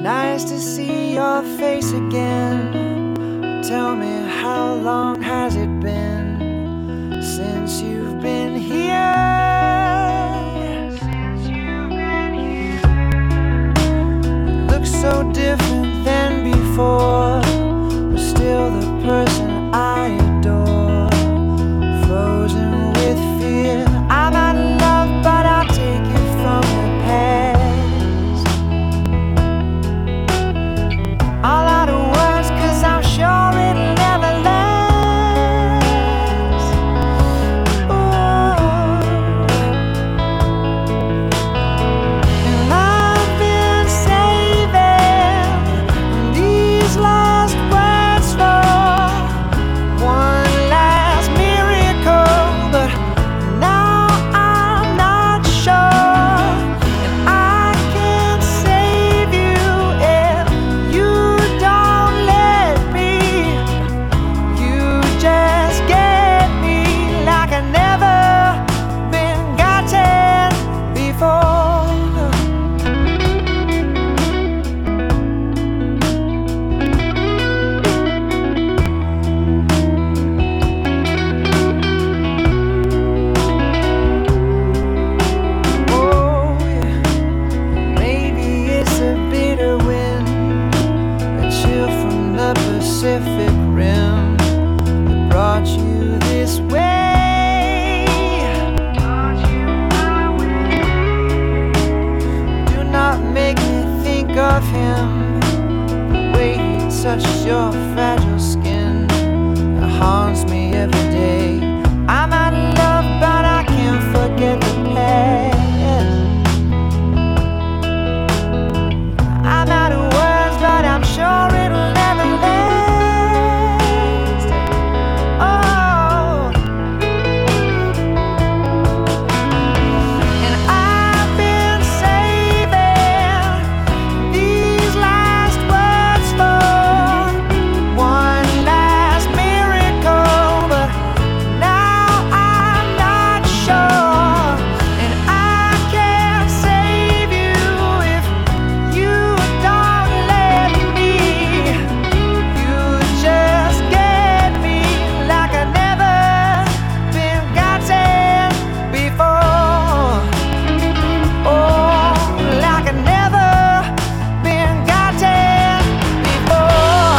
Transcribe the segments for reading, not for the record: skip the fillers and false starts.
Nice to see your face again. Tell me, how long has it been since you've been here? You look so different than before, but still the person I adore. Frozen with fear, I'm out of love, but I'll take it from the past. All out of words, 'cause I'm sure it'll never last. Ooh. And I've been saving these last words for one last miracle, but now I'm not sure. And I can't save you if you don't let me. You just get me like I've never been gotten before. Oh, yeah. Maybe it's a bitter wind, a chill from the Pacific Rim that brought you this way. Do not make me think of him, the way he touched your fragile skin. It haunts me every day. I'm out of love, but I can't forget the past. I'm out of words, but I'm sure it'll never last. Oh. And I've been saving these last words for one last miracle, but now I'm not sure. And I can't save you if you don't let me. You just get me like I've never been gotten before. Oh, like I've never been gotten before.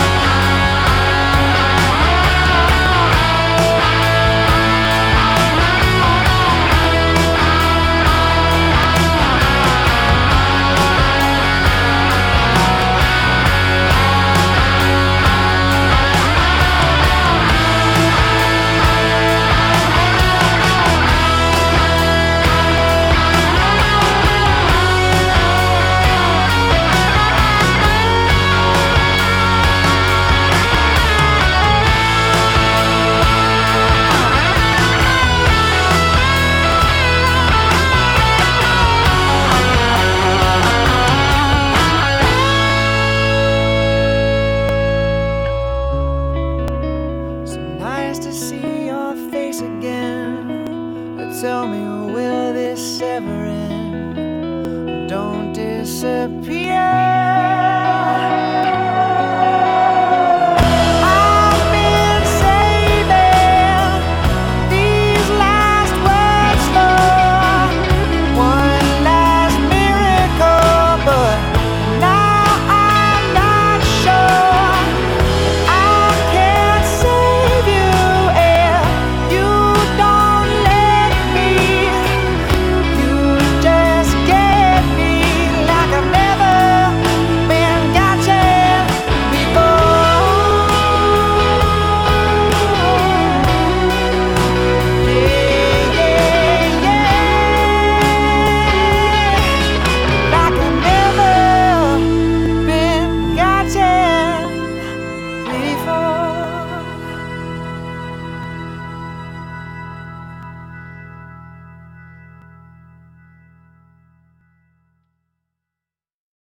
So nice to see your face again. But tell me, will this ever end? Don't disappear.